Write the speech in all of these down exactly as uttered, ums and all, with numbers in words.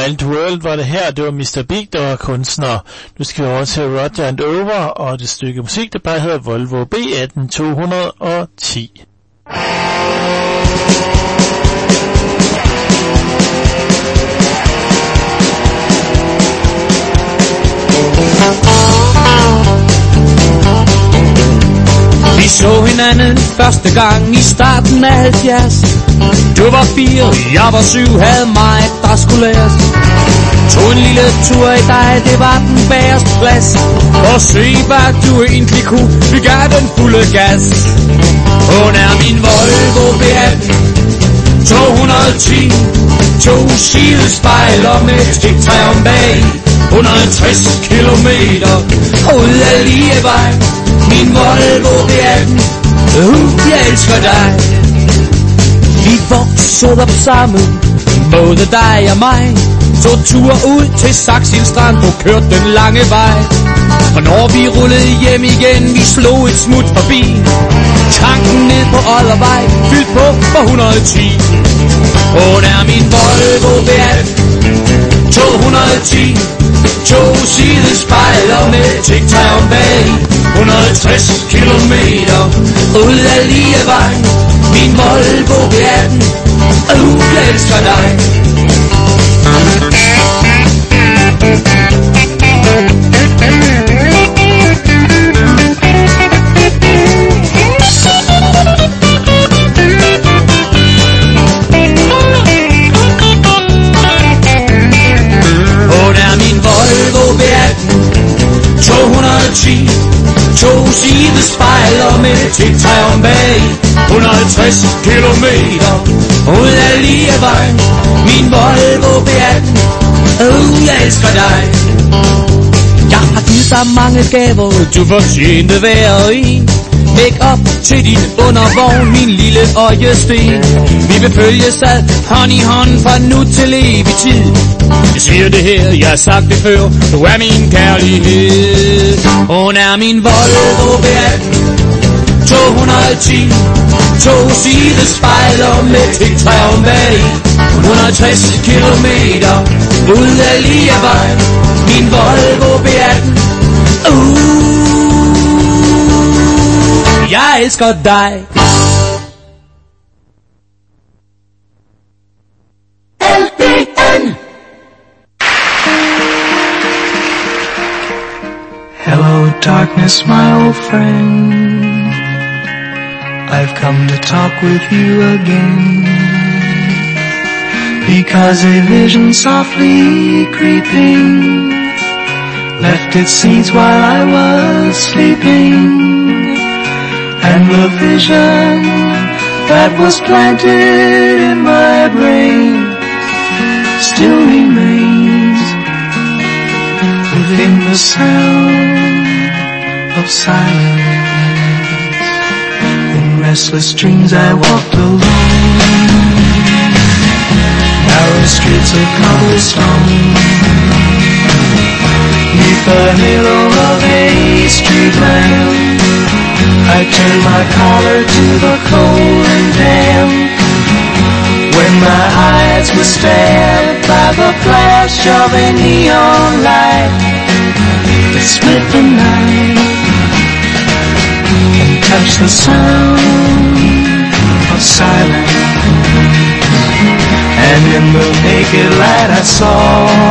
Wild World var det her. Det var mister Big, der var kunstner. Nu skal vi over til Roger and Over og det stykke musik, der bare hedder Volvo B atten to ti. Vi så hinanden første gang i starten af halvfjerds. Du var fire, jeg var syv, havde mig, der skulle læres. Tog en lille tur i dig, det var den bagerste plads. Og se, hvad du egentlig kunne, vi gav den fulde gas. Hun er min Volvo B atten to ti. To sidespejler med stiktræ om bag. et hundrede og tres kilometer ud af Lievej. Min Volvo B atten, uh, jeg elsker dig. Vi voksede op sammen, både dig og mig. Tog tur ud til Saxil Strand og kørte den lange vej. Og når vi rullede hjem igen, vi slog et smut forbi. Tanken ned på Oddervej, fyldt på for et hundrede og ti. Hun er min Volvo B atten to ti. To sidespejler med tigtræ om bag. et hundrede og tres kilometer ud af Lievej. Min Volvo B atten, uh, jeg elsker dig. Hun er min Volvo B atten to ti. To sidespejler med tigtræ om bag. et hundrede og tres kilometer ud af Lievej. Min Volvo B atten, oh, jeg elsker dig. Jeg har givet dig mange gaver, du fortjente hver en. Læg op til din undervogn, min lille øjesten. Vi vil følges ad, hånd i hånd fra nu til evig tid. Jeg siger det her, jeg har sagt det før, du er min kærlighed. Hun er min Volvo B atten to ti. To sidespejler med tigtræ om bag. et hundrede og tres kilometer ud af Lievej. Min Volvo B atten, uh, jeg elsker dig. L B N. Hello darkness, my old friend. I've come to talk with you again, because a vision softly creeping left its seeds while I was sleeping, and the vision that was planted in my brain still remains within the sound of silence. Restless dreams I walked alone, narrow streets of cobblestone, neath the halo of a street lamp. I turned my collar to the cold and damp, when my eyes were stabbed by the flash of a neon light that split the night and touched the sound of silence. And in the naked light I saw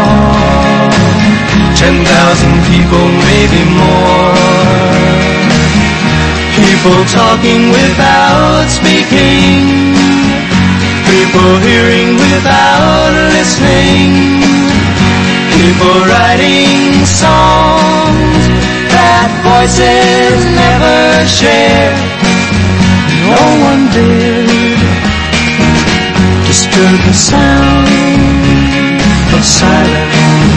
ten thousand people, maybe more. People talking without speaking, people hearing without listening, people writing songs that voices never share. No one dared disturb the sound of silence.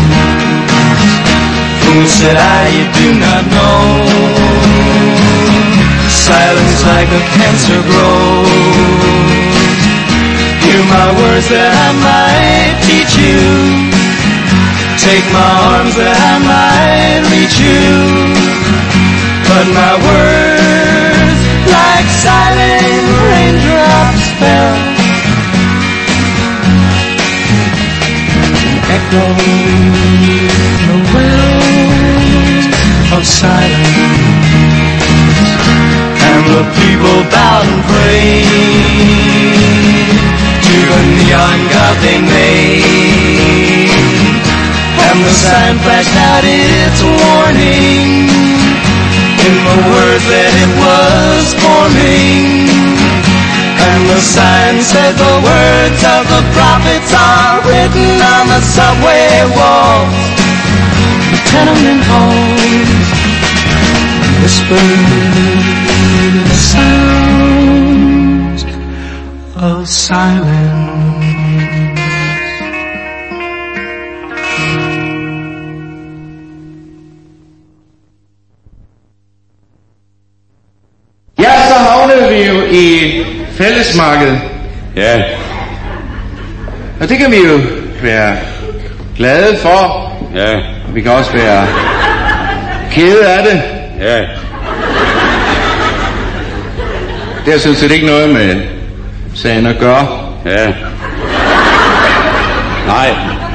Fool, said I, you do not know, silence like a cancer grows. Hear my words that I might teach you, take my arms that I might reach you, but my words like silent raindrops fell, flow in the wells of silence, and the people bowed and prayed to the neon god they made, and the sign flashed out its warning in the words that it was forming. And the sign said the words of the prophets are written on the subway walls, the tenement halls, whispered the sounds of silence. Ja, så havnede vi jo i fællesmarkedet. Ja. Og det kan vi jo være glade for. Ja. Vi kan også være kede af det. Ja. Det har sådan set ikke noget med sagen at gøre. Ja. Nej.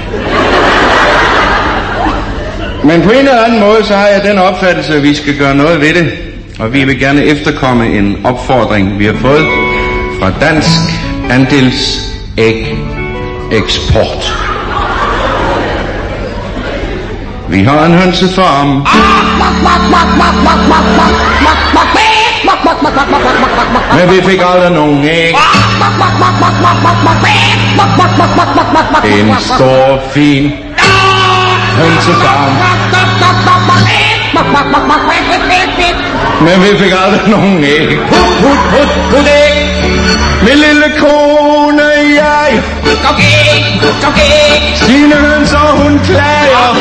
Men på en eller anden måde, så har jeg den opfattelse, at vi skal gøre noget ved det. Og vi vil gerne efterkomme en opfordring, vi har fået fra Dansk Andels Æg Eksport. Vi har en hønsefarm. Men vi fik aldrig nogen æg. En stor, fin hønsefarm. Men vi fik aldrig nogen æg. Put, put, put, put æg. Min lille kone, jeg Kom æg, kom æg. Sine hønser, hun klager.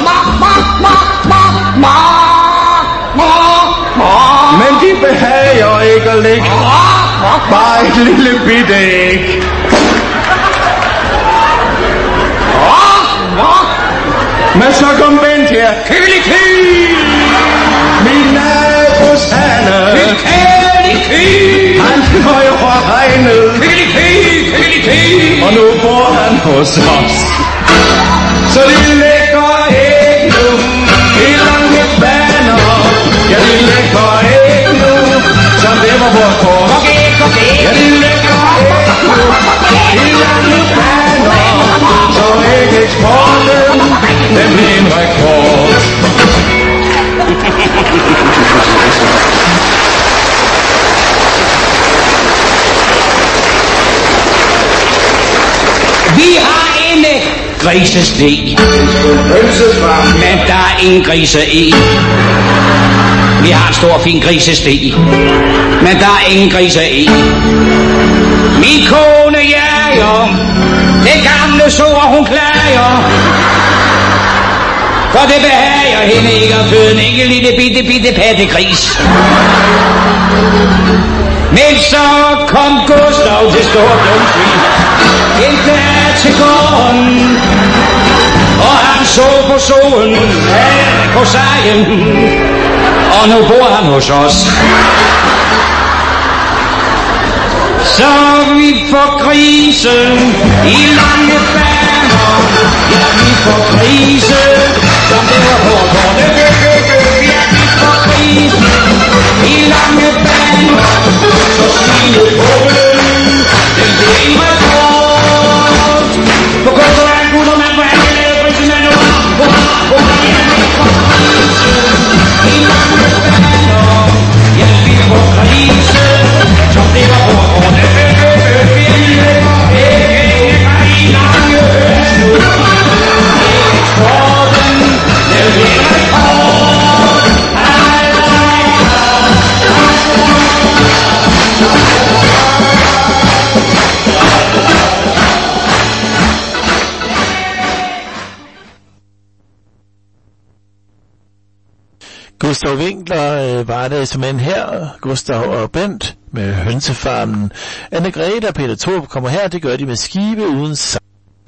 Men de behager ikke at lægge bare et lille bitte æg. Men så kom Bent her. Køliky! Min nabos Hanne. Køliky! Han fløj over hegnet. Køliky! Køliky! Og nu bor han hos os. Så de lægger æg nu i lange baner. Ja, de lægger æg nu, som det var vores kort. Ja, de lægger æg nu i lange baner. Så ægeksporten, den bliver en rekord. Vi har en griseste, men der er ingen grise i. Vi har en stor fin griseste, men der er ingen grise i. Min kone jager, det gamle sår hun klager, for det behager hende ikke at føde en enkelt lille bitte bitte pattegris. Men så kom Gustav til Storblomsvig en dag til gården, og han så på solen her på sagen, og nu bor han hos os. Så vi får grise i lange baner, ja vi får grise, som det var på kortet. Ja vi får grise i lange baner, så stige fuglen, den bliver en rekord. På kortet er en gutter, man får alle lave grise, man nu har, hurra, hurra, ja vi får grise i lange baner, ja vi får grise, som det var på kortet. Gustav Winkler øh, var det simpelthen her, Gustav og Bent med hønsefarmen. Anne-Grethe og Peter Thorup kommer her, det gør de med skibe uden sang.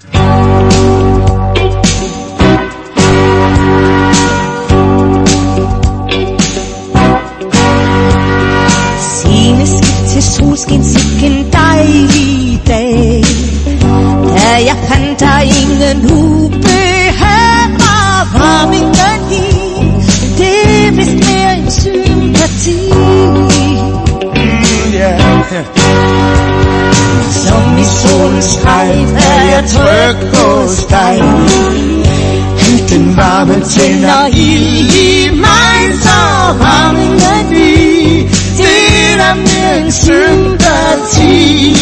Sceneskift til solskin, sikken dejlig dag. Da jeg fandt der ingen ubehag. tid. Som i solens strejf er jeg tryg hos dig. Den varme tænder ild i mig, så varmen ny. Det er mere end sympati.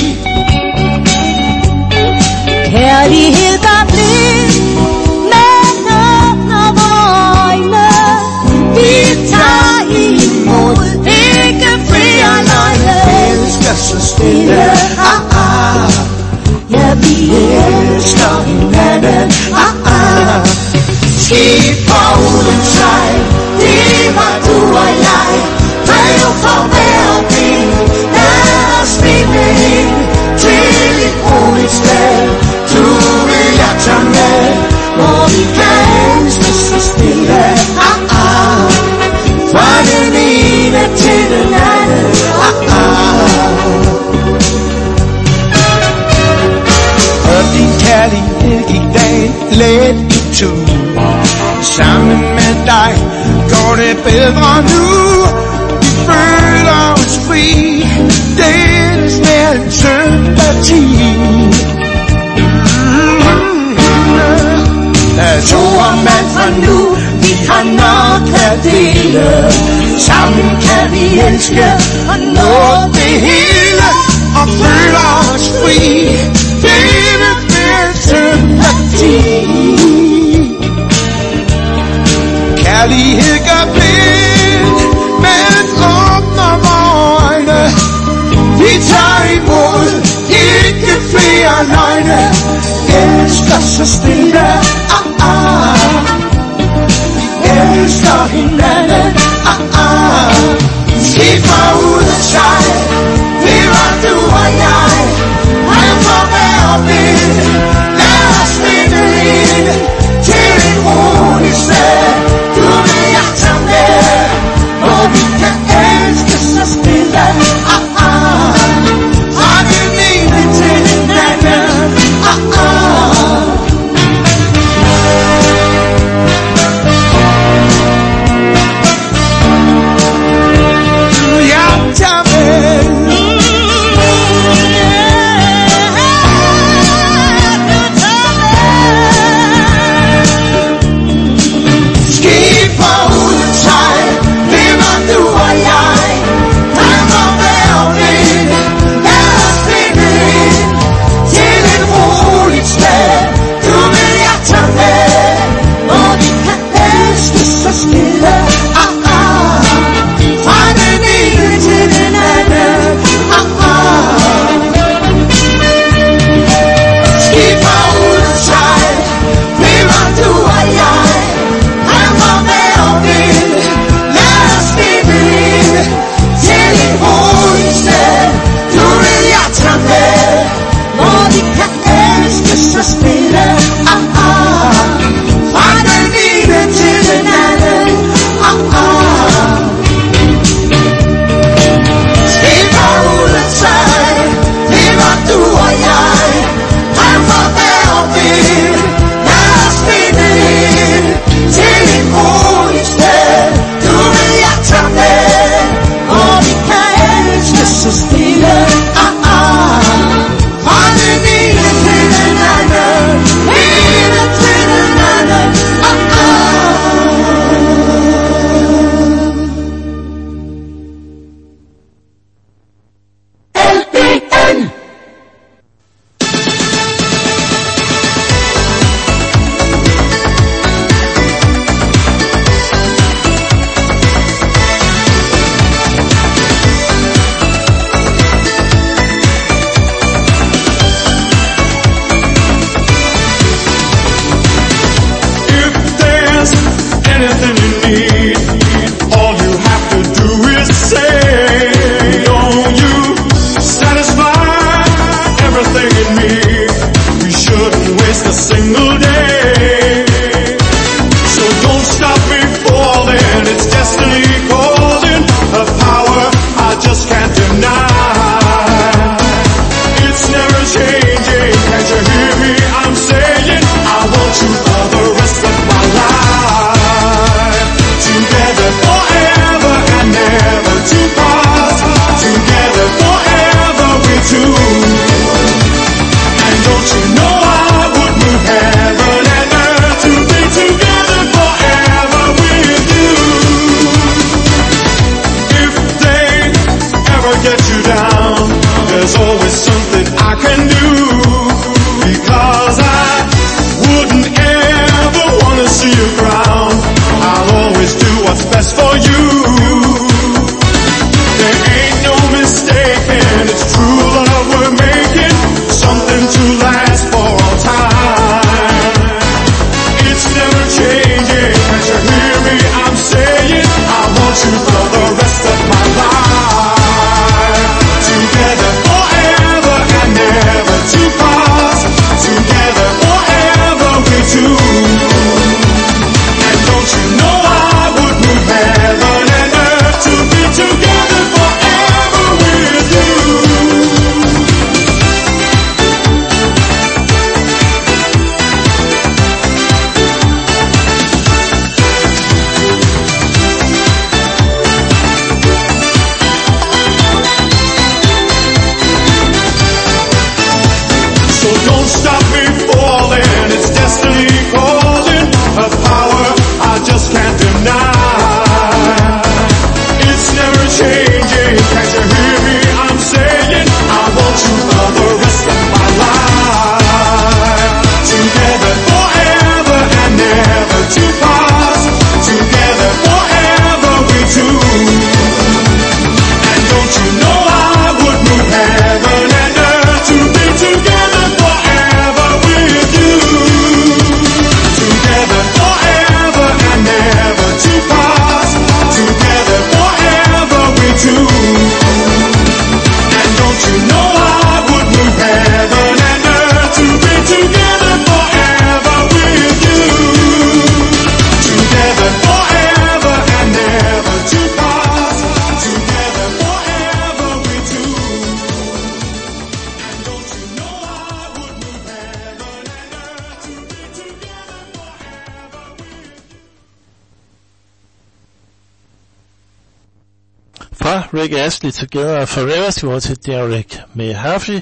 Kærlighed der blind, men åbner vore øjne. Vi tager imod, ikke fri og løgne. Elsker så stille, ah ah. Ja, vi elsker hinanden, ah ah. Skib på uden sejl, det var du og jeg. Drev for hver vind, lad os finde ind til et roligt sted. Du vil jeg tage med, hvor vi kan elske så stille, ah ah. Fra den ene til den anden, ah ah. Og din kærlighed gik dagen let i tur. Sammen med dig går det bedre nu. Vi føler os fri. Deles med en sympati. Lad to og mand fra nu. Vi har nok at dele. Sammen kan vi elske og nå det hele. Og føler os fri. Deles med en sympati. Kærlighed gør blind, men åbner vore øjne. Vi tager imod, ikke flere løgne. Elsker så stille, ah ah. Elsker hinanden, ah ah. Skifter uden sejl, det var du og jeg. Han får hver vind, lad os finde ind til et roligt sted. Du vil jeg tage med, hvor vi kan elske så stille, ah ah. Fra den ene til den anden, ah ah. Du jeg tager med. Skib på uden sejl, det var du og jeg. Han var hver don't you know I would move heaven and earth to be together forever with you. Together forever and never to pass. Together forever we two. And don't you know I would move heaven and earth to be together forever with you. Together forever and never to pass. Together forever we two. And don't you know I would move heaven and earth to be together forever with you. Fra Rick Astley Together Forever skal vi til Derek med Harvey.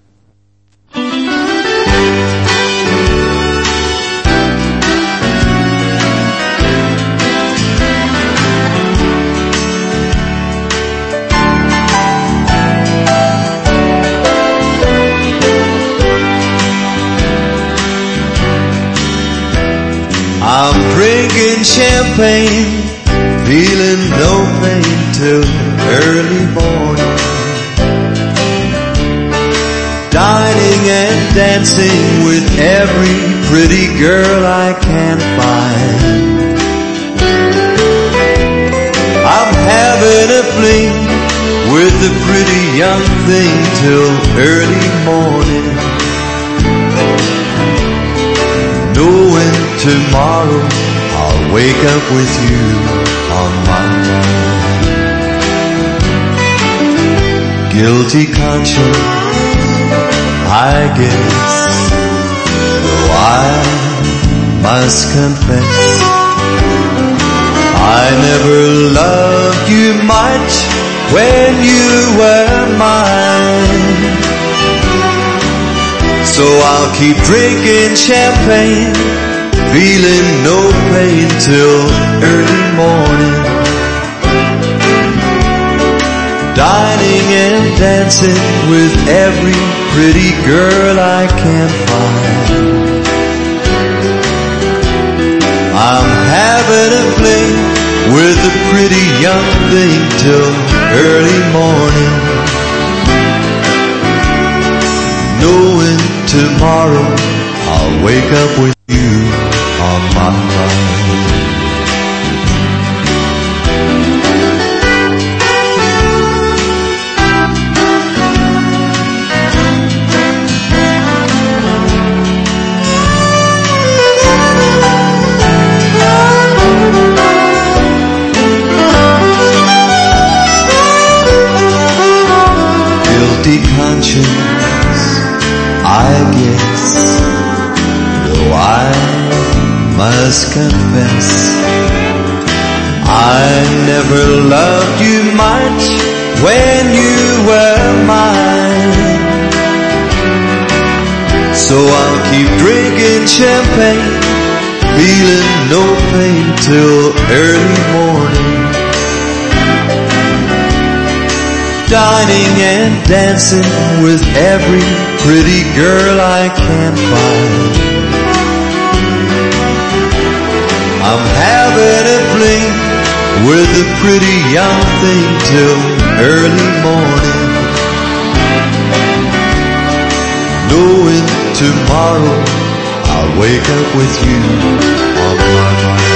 I'm drinking champagne, feeling no pain till early morning. Dining and dancing with every pretty girl I can find. I'm having a fling with the pretty young thing till early morning. Knowing tomorrow I'll wake up with you on my mind. Guilty conscience, I guess, though I must confess, I never loved you much when you were mine. So I'll keep drinking champagne, feeling no pain till early morning. Dining and dancing with every pretty girl I can find. I'm having a fling with a pretty young thing till early morning. Knowing tomorrow I'll wake up with you on my mind. Guilty conscience, I guess, though I must confess, I never loved you much when you were mine. So I'll keep drinking champagne, feeling no pain till early morning. Dining and dancing with every pretty girl I can find. I'm having a fling with a pretty young thing till early morning. Knowing tomorrow I'll wake up with you on my mind.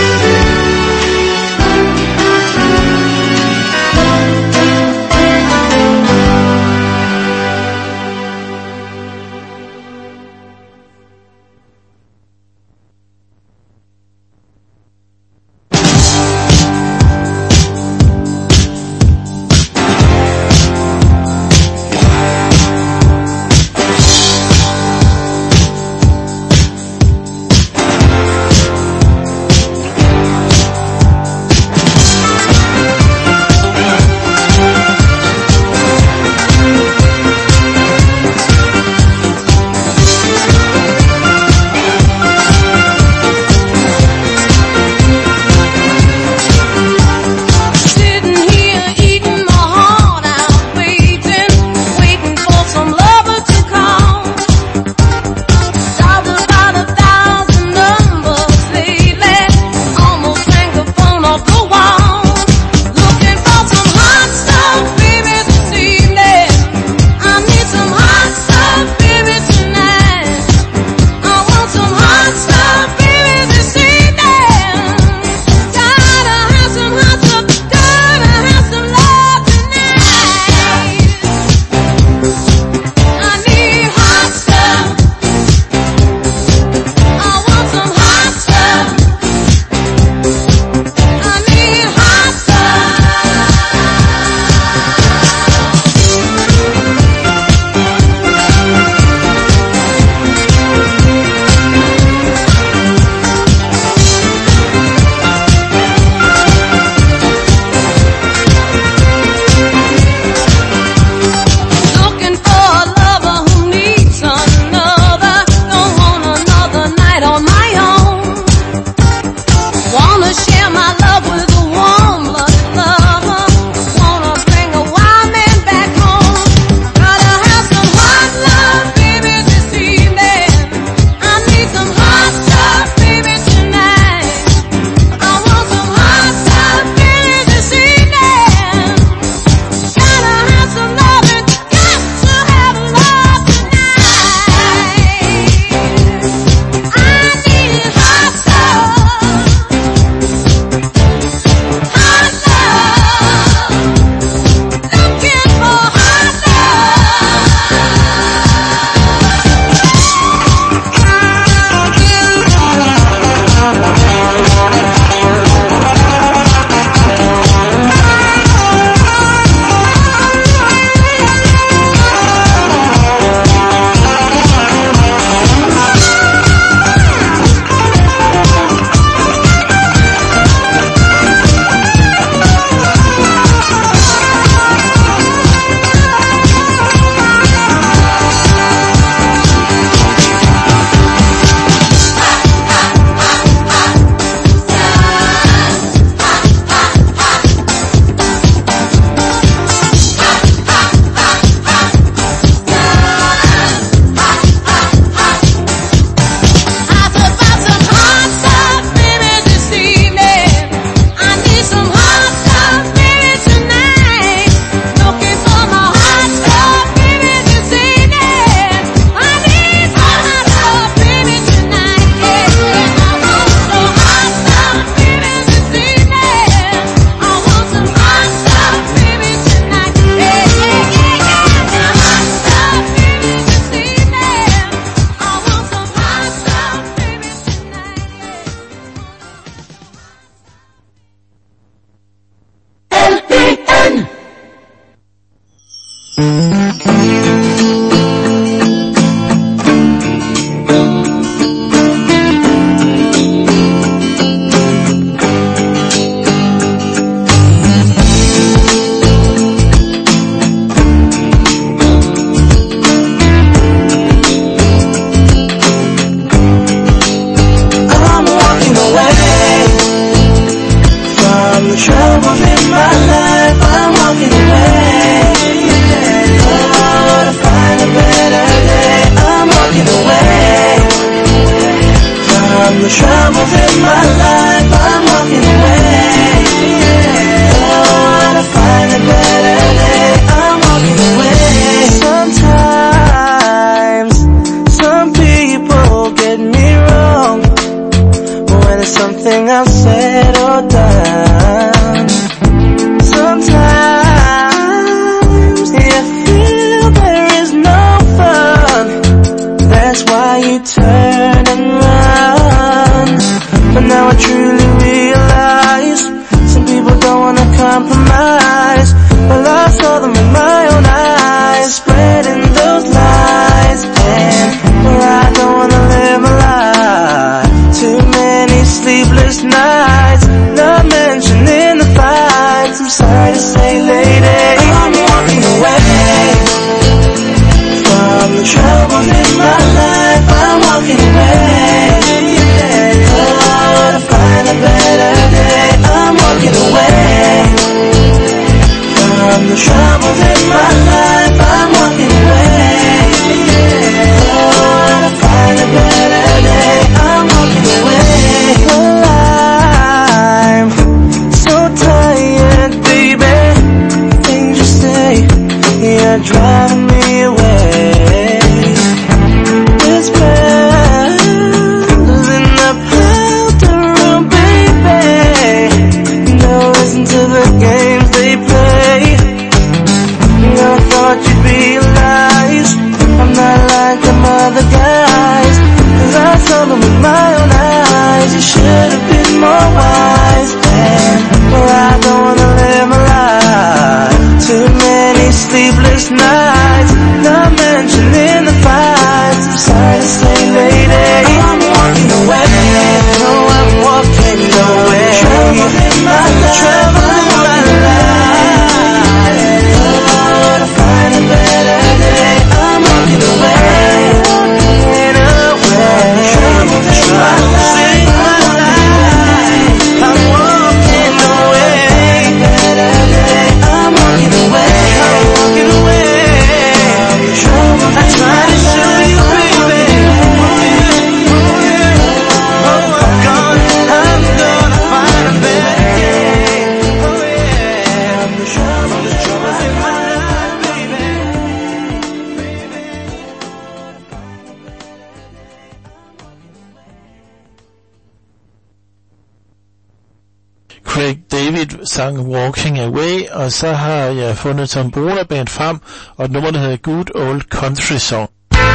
Craig David sang Walking Away, og så har jeg fundet Tom Bruna Band frem, og et nummer, der hedder Good Old Country Song.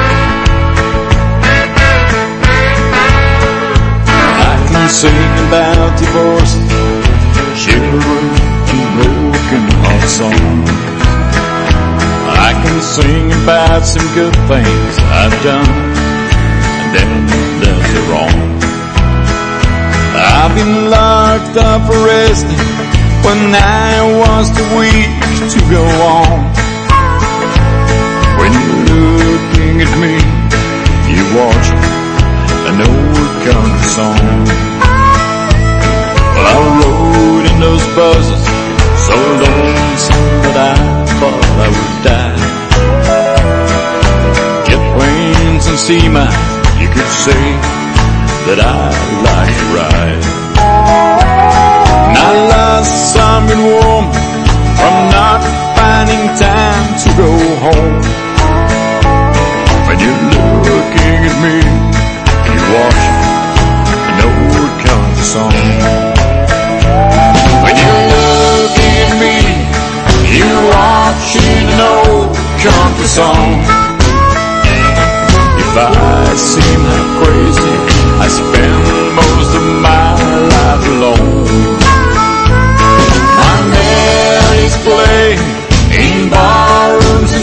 I can sing about divorce, chivalry, and broken heart songs. I can sing about some good things I've done, and then there's the wrong. I've been locked up, arrested, when I was too weak to go on. When you're looking at me, you watch an old country song. Well, I rode in those buses, so lonesome that I thought I would die. Jet planes and sea miles, you could say that I like to ride. And I lost some good woman from not finding time to go home. When you're looking at me, you watch an old country song. When you're looking at me, you're watching an old country song. If I seem half crazy, I spend most of my life alone. My melodies play in ballrooms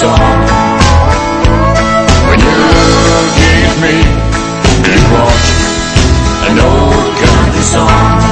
song. When you gave me a watch, an old country song.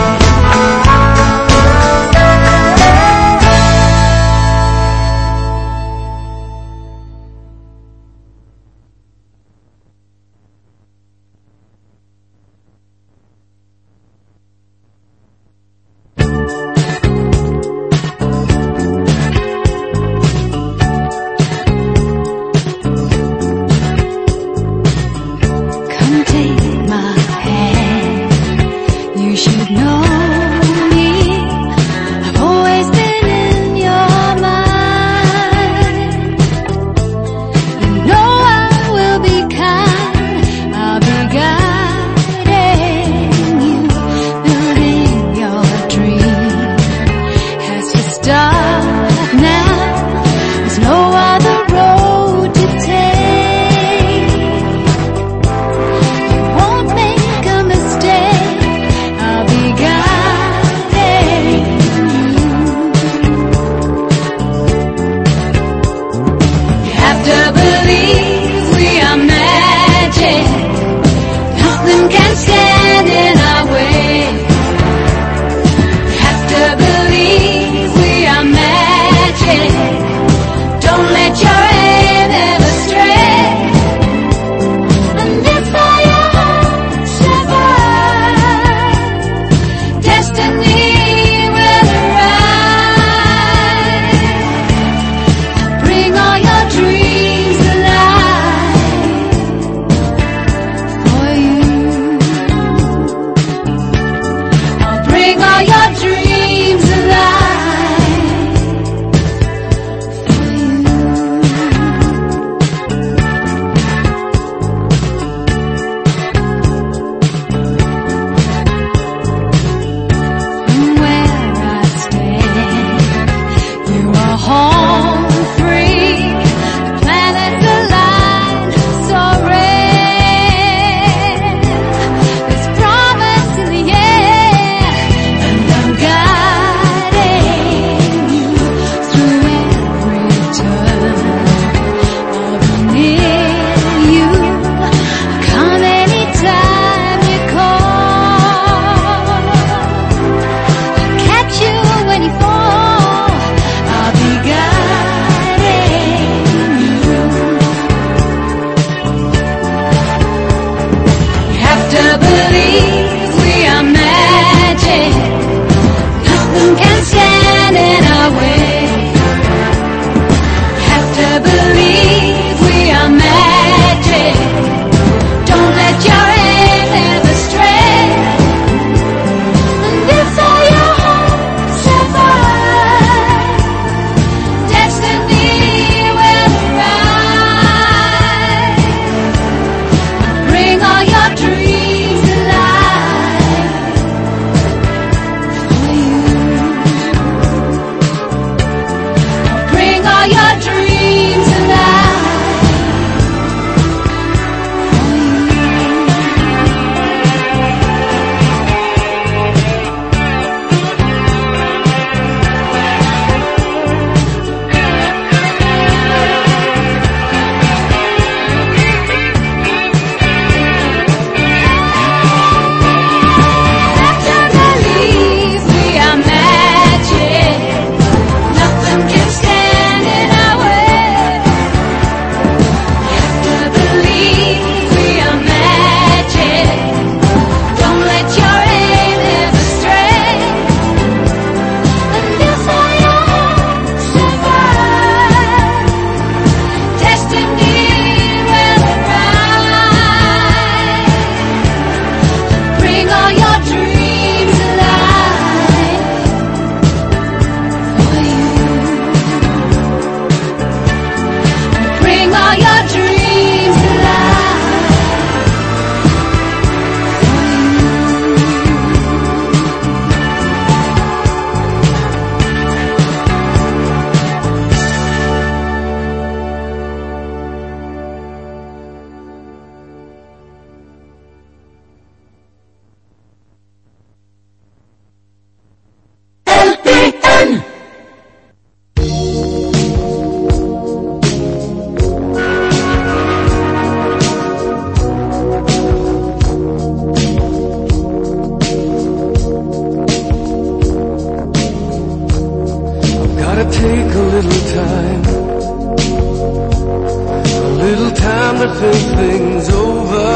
think things over.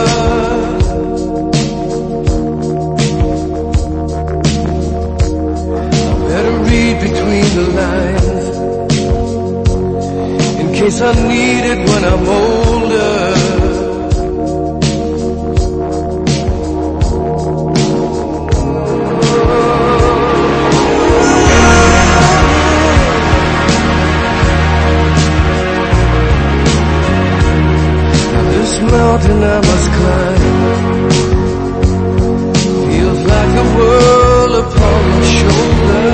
I better read between the lines in case I need it when I'm older. Mountain I must climb feels like the world upon my shoulder.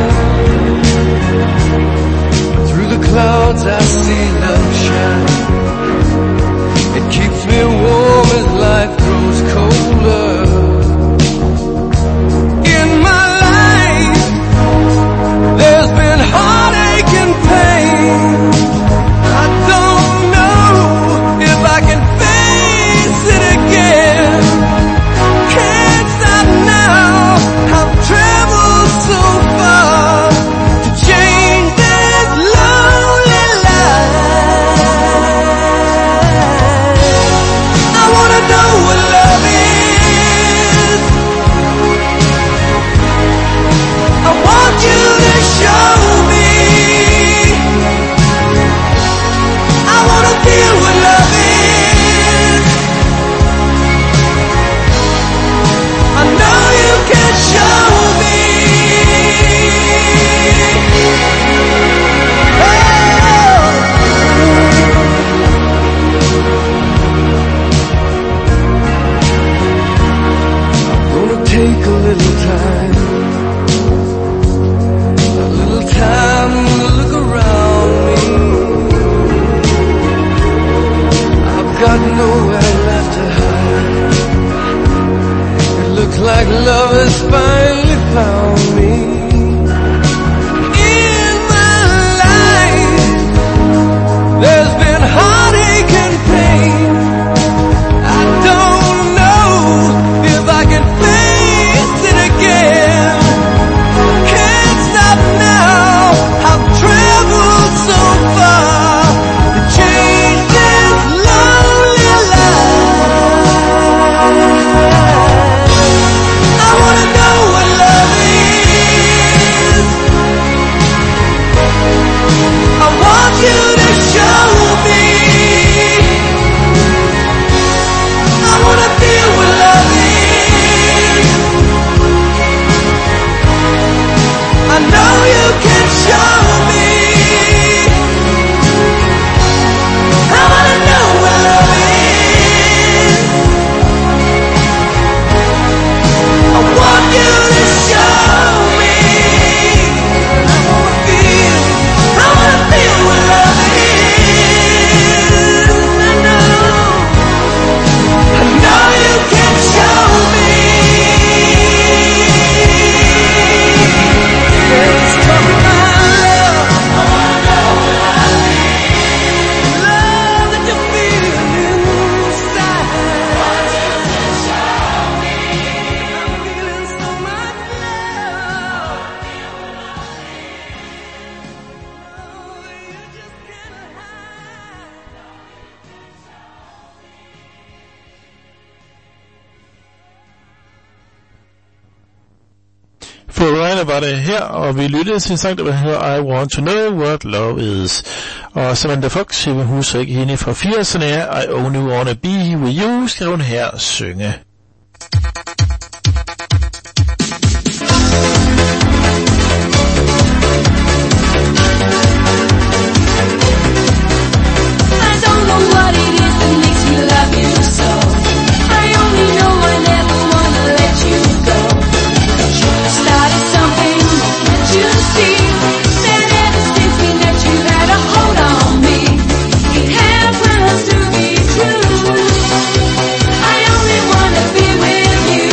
Through the clouds I see love shine. It keeps me warm as life grows colder. In my life there's been heartache and pain. I don't know if I can it again. Can't stop now. I've traveled so far to change this lonely life. I wanna know what love is. I want you to show me. I wanna feel what love is. I know you can show me. Oh. I'm gonna take a little time, a little time to look around me. I've got nowhere left to hide. Looks like love has finally found me. In my life there's been heartache and pain. I don't know if I can face it again. Can't stop now. I've traveled so far to change this lonely life. I wanna know what love is. I want you to show me. I wanna feel what love is. I know you can show me. I wanna know what love is. I want you to show me. I wanna feel, I wanna feel what love is. I know, I know you can show me. Let's talk about love. I wanna know what love is. Love that you feel inside. I want you to show me. I'm feeling so much love. Oh, you just can't hide. Florida var det her, og vi lyttede til en sang, der hedder I Want to Know What Love Is. Og Samantha Fox, jeg husker ikke hende fra firserne, er I Only Wanna Be With You, skrev hun her synge. I don't know what it is that makes me love you so. I only know I never wanna let you go. Started something, can't you see? That ever since we met you had a hold on me. It happens to be true. I only wanna be with you.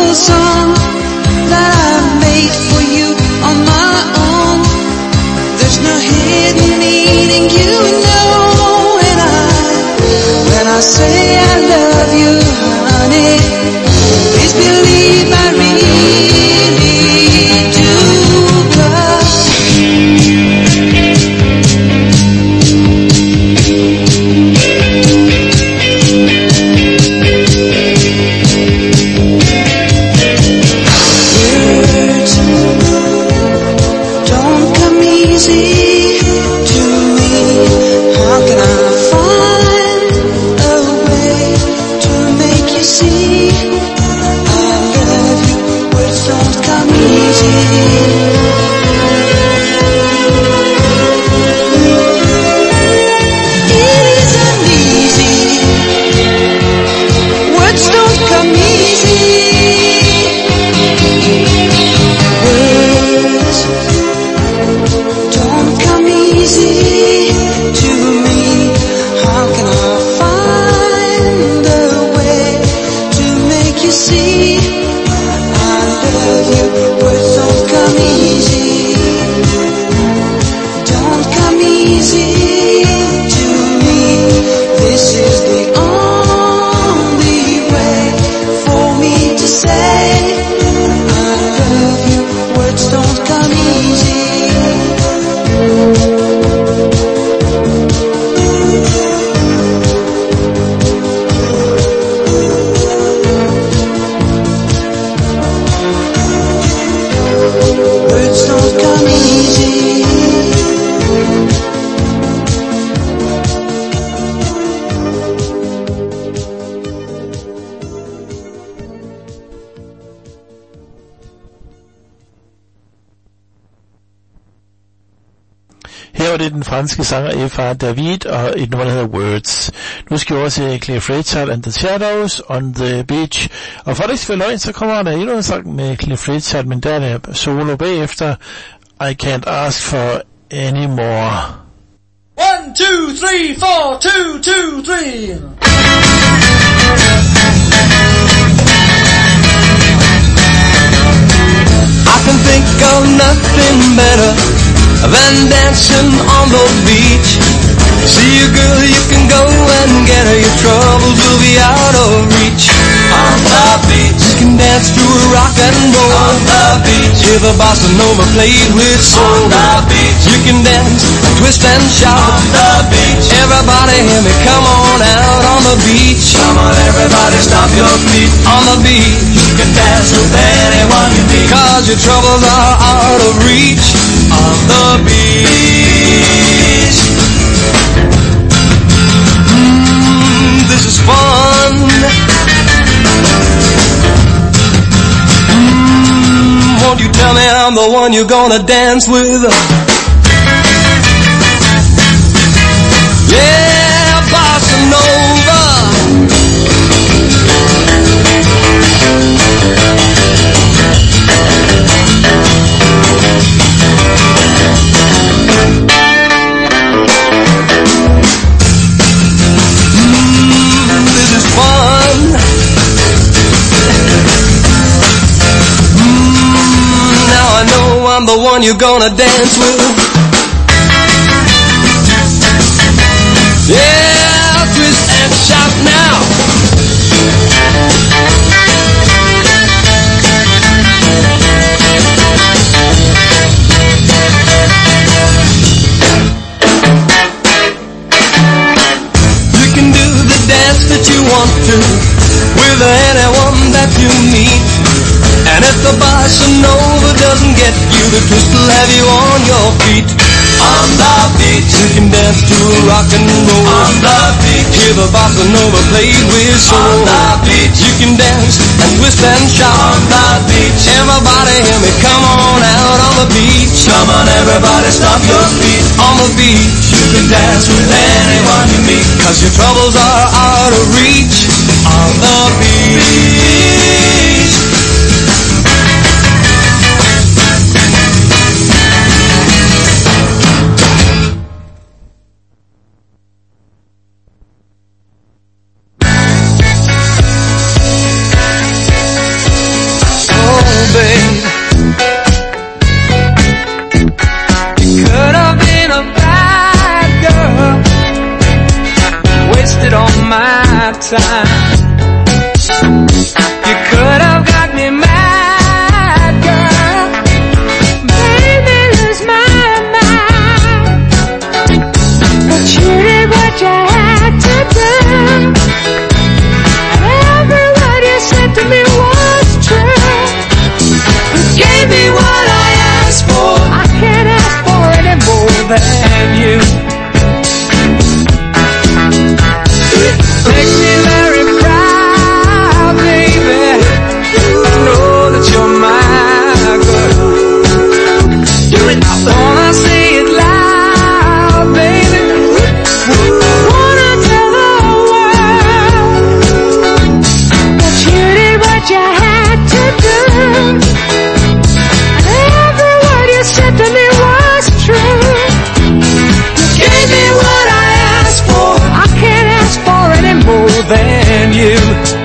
little song that I made for you on my own. There's no hidden meaning, you know, when I, when I say I love you, honey, please believe I really do. 'Cause den franske sanger F R David og et nummer, der hedder Words. Nu skal vi over til Cliff Richard and the Shadows on the Beach. Og for det ikke løgn, så kommer der endnu en sang med Cliff Richard, men der er der solo bagefter. I can't ask for any more. One, two, three, four, two, two, three. I can think of nothing better than dancing on the beach. See a girl, you can go and get her. Your troubles will be out of reach. On the beach, you can dance to a rock and roll. On the beach, hear the bossa nova played with soul. On the beach, you can dance and twist and shout. On the beach, everybody hear me, come on out on the beach. Come on everybody, stomp your feet. On the beach, you can dance with anyone you meet. 'Cause your troubles are out of reach. On the beach. Mm, this is fun. Mm, won't you tell me I'm the one you're gonna dance with? Yeah, bossa nova. I'm the one you're gonna dance with. Yeah, twist and shout now. You can do the dance that you want to with anyone that you meet. And if the bossa nova doesn't get you, the twist will have you on your feet. On the beach, you can dance to rock and roll. On the beach, hear the bossa nova played with soul. On the beach, you can dance and twist and shout. On the beach, everybody hear me, come on out on the beach. Come on everybody, stomp your feet. On the beach, you can dance with anyone you meet. 'Cause your troubles are out of reach. On the beach. time. You could have got me mad, girl. Baby, lose my mind. But you did what you had to do. Every word you said to me was true. You gave me what I asked for. I can't ask for any more than you. Makes me very proud, baby. I know that you're my girl. I wanna say it loud, baby. Wanna tell the world that you did what you had to do. And every word you said to me was true. You gave me what I asked for. I can't ask for any more than you.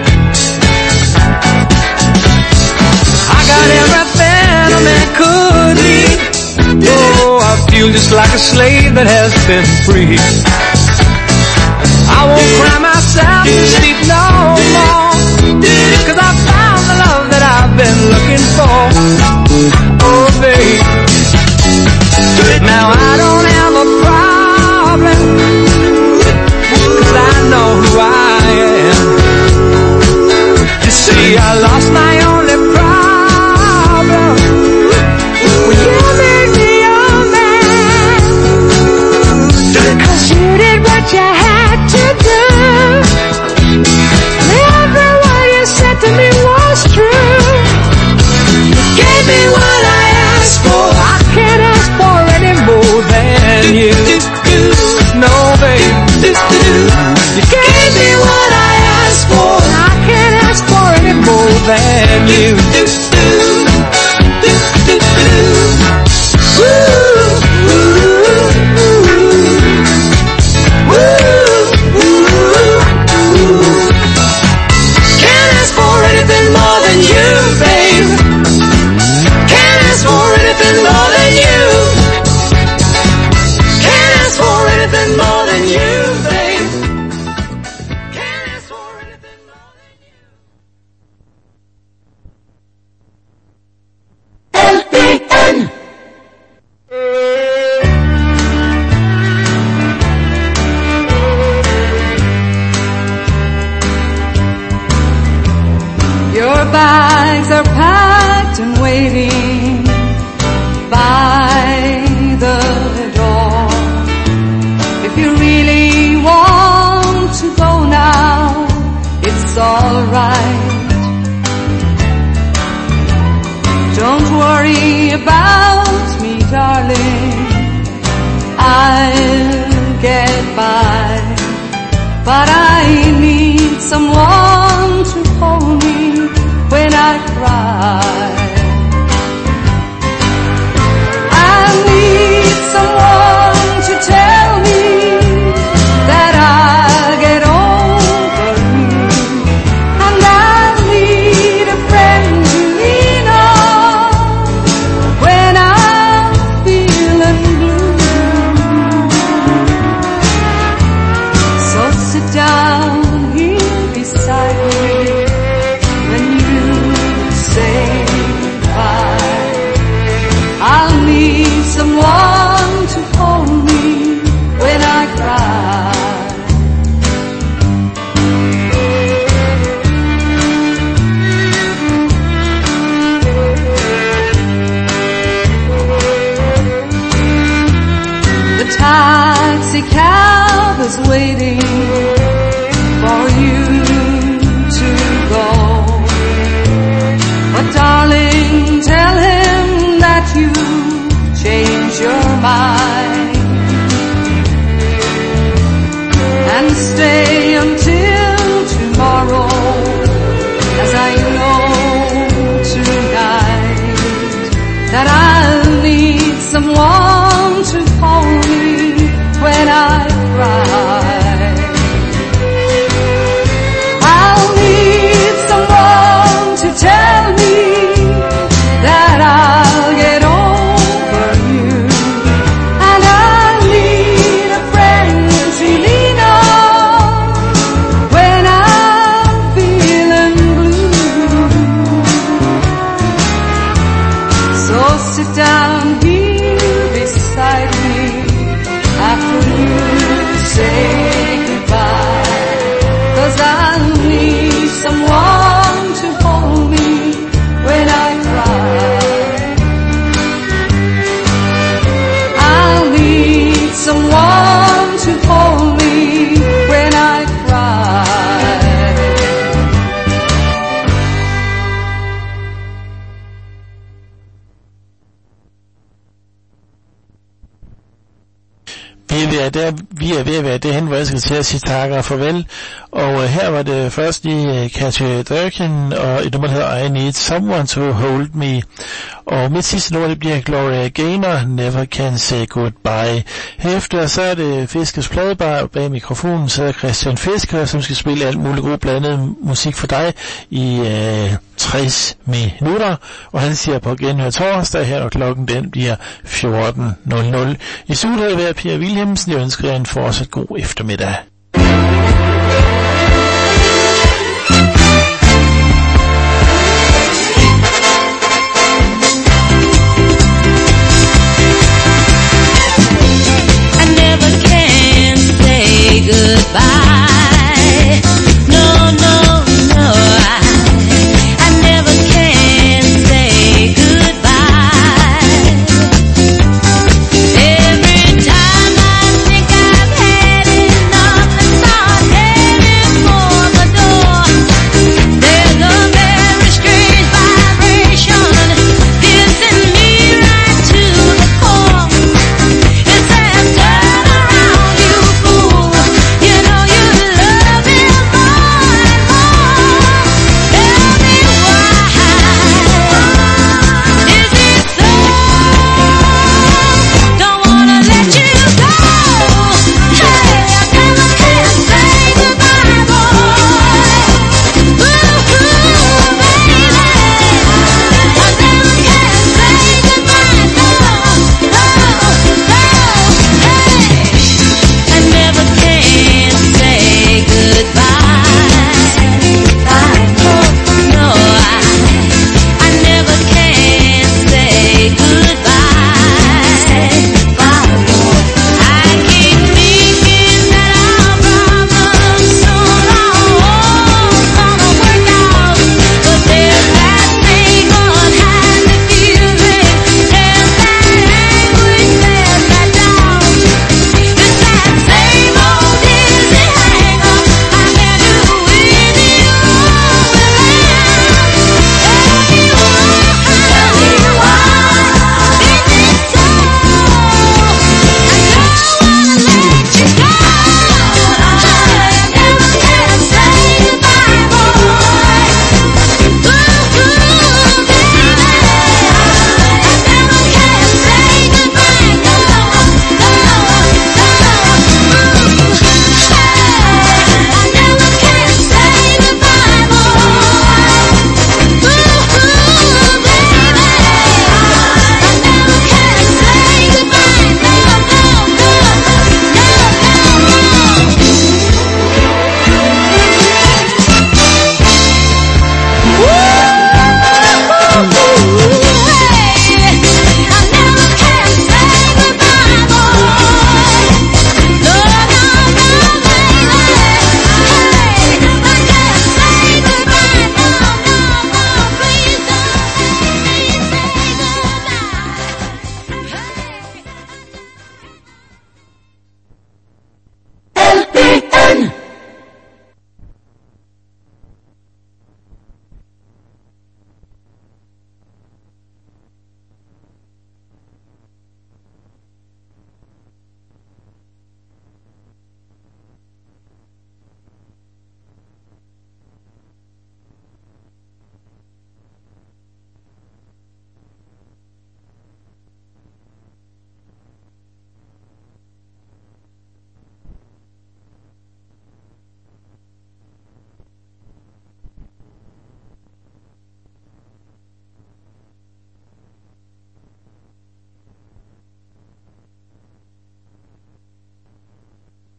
I got everything a man could need. Oh, I feel just like a slave that has been free. I won't cry myself to sleep no more, 'cause I found the love that I've been looking for. Oh, babe, now I don't have a problem, 'cause I know who I am. You see, I lost my only problem when you made me your man. 'Cause you did what you had to do. And every word you said to me was true. You gave me what I asked for. I can't ask for any more than you. No, babe. You gave me what I asked for. I can't ask for any more than you. Woo, woo, woo, woo. Can't ask for anything more than you, babe. Can't ask for anything more than you. Can't ask for anything more than you, babe. Can't ask for anything more than you. L P N. Your bags are packed and waiting by the door. If you really want to go now, it's alright. Don't worry about me, darling. I'll get by. But I need someone to hold me when I cry. I need someone to tell me that I'll get over you. And I need a friend to lean on when I'm feeling blue. So sit down here beside me when you say goodbye. I'll need someone to hold me when I cry. The taxi cab is waiting for you to go. But darling, tell him that you change your mind and stay until tomorrow, as I know tonight that I'll need someone to hold me when I cry. I'll need someone to tell me that I'll get over you. And I need a friend to lean on when I to hold me when I cry. Vi er, ved at der, vi er ved at være derhen, hvor jeg skal til at sige tak og farvel. Og uh, her var det først lige uh, Katja Durkin og et nummer, der hedder I Need Someone to Hold Me. Og mit sidste nummer, det bliver Gloria Gaynor, Never Can Say Goodbye. Herefter så er det Fiskers Pladebar. Bag mikrofonen sidder Christian Fisker, som skal spille alt muligt god blandet musik for dig i uh, tres minutter. Og han siger på genhør torsdag her, og klokken den bliver fjorten nul nul. I studiet har været Per Wilhelmsen. Jeg ønsker jer en fortsat god eftermiddag.